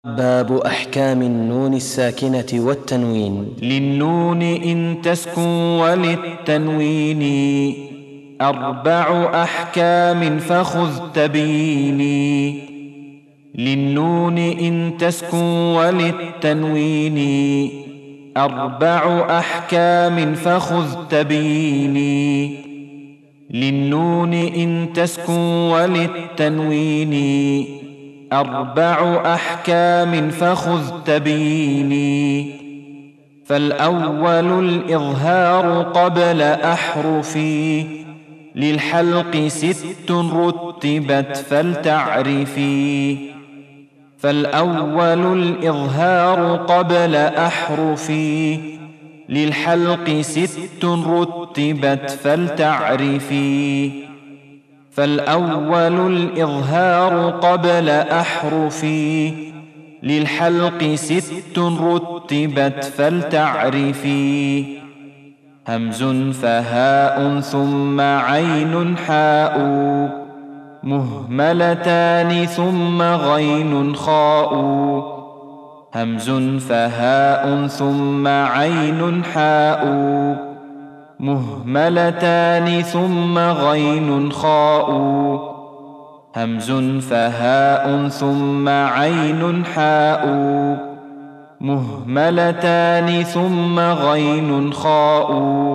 باب أحكام النون الساكنة والتنوين. للنون إن تسكن وللتنوين 4 أحكام فخذ تبيني. للنون إن تسكن وللتنوين 4 أحكام فخذ تبيني. للنون إن تسكن وللتنوين 4 أحكام فخذ تبيني. فالأول الإظهار قبل أحرفي، للحلق 6 رتبت فلتعرفي. فالأول الإظهار قبل أحرفي، للحلق 6 رتبت فلتعرفي. فالأول الإظهار قبل أحرفي، للحلق 6 رتبت فلتعرفي. همز فهاء ثم عين حاء، مهملتان ثم غين خاء. همز فهاء ثم عين حاء، مهملتان ثم غين خاء. همز فهاء ثم عين حاء، مهملتان ثم غين خاء.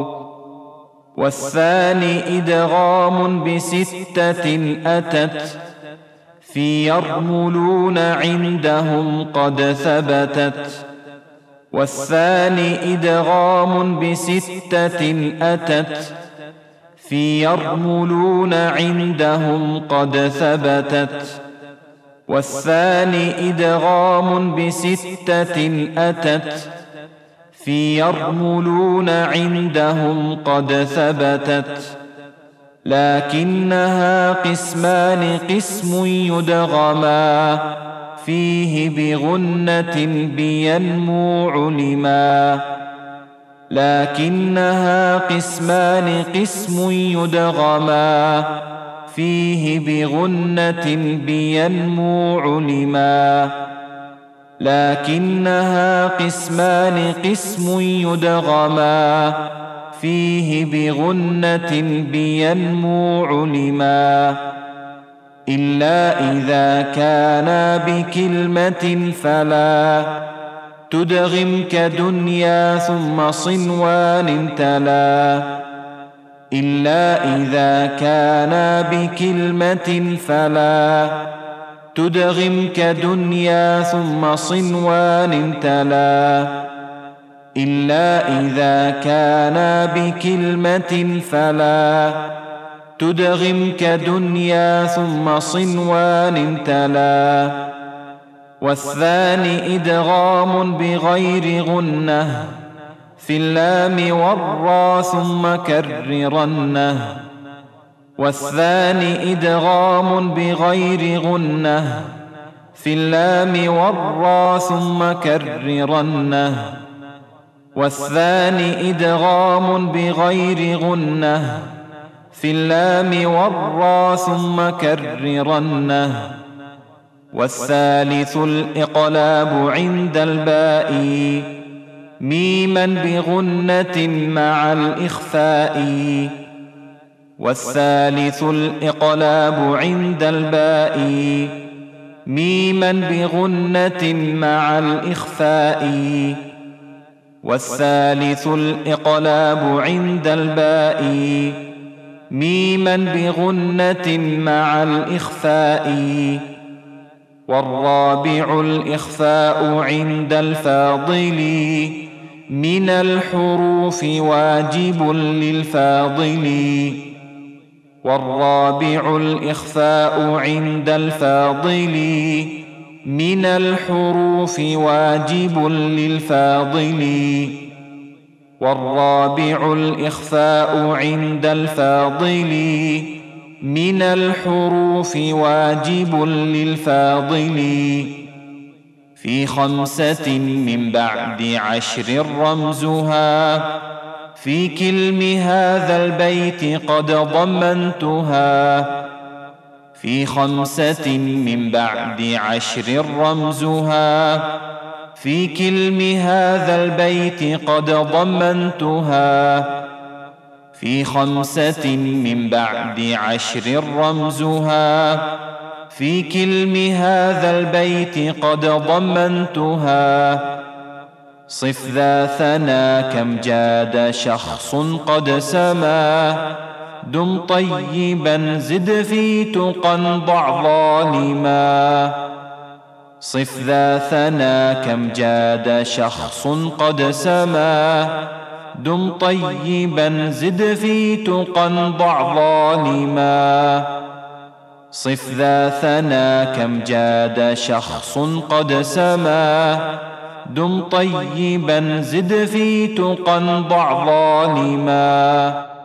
والثاني إدغام ب6 أتت، في يرملون عندهم قد ثبتت. والثاني إدغام ب6 أتت، في يرملون عندهم قد ثبتت. والثاني إدغام ب6 أتت، في يرملون عندهم قد ثبتت. لكنها قسمان، قسم يدغما فيه بغنة بينمو علما. لكنها قسمان، قسم يدغما فيه بغنة بينمو علما. لكنها قسمان، قسم يدغما فيه بغنة بينمو علما. إلا إذا كانا بكلمة فلا تدغم كدنيا ثم صنوان تلا. إلا إذا كانا بكلمة فلا تدغم كدنيا ثم صنوان تلا. إلا إذا كانا بكلمة فلا تدغم كدنيا ثم صنوان تلا. والثاني إدغام بغير غنة، في اللام والراء ثم كررنه. والثاني إدغام بغير غنة، في اللام والراء ثم كررنه. والثاني إدغام بغير غنة، في اللام والراء ثم كررنه. والثالث الإقلاب عند الباء، ميما بغنة مع الإخفاء. والثالث الإقلاب عند الباء، ميما بغنة مع الإخفاء. والثالث الإقلاب عند الباء، ميما بغنة مع الإخفاء. والرابع الإخفاء عند الفاضل، من الحروف واجب للفاضل. والرابع الإخفاء عند الفاضل، من الحروف واجب للفاضل. والرابع الإخفاء عند الفاضل، من الحروف واجب للفاضل. في 5 من بعد 10 رمزها، في كلم هذا البيت قد ضمنتها. في 5 من بعد 10 رمزها، في كلم هذا البيت قد ضمنتها. في 5 من بعد 10 رمزها، في كلم هذا البيت قد ضمنتها. صف ذا ثنا كم جاد شخص قد سما، دم طيبا زد في تقى ضع ظالما. صف ذا ثنا كم جاد شخص قد سما، دم طيبا زد في تقى ضع ظالما. صف ذا ثنا كم جاد شخص قد سما، دم طيبا زد في تقى ضع ظالما.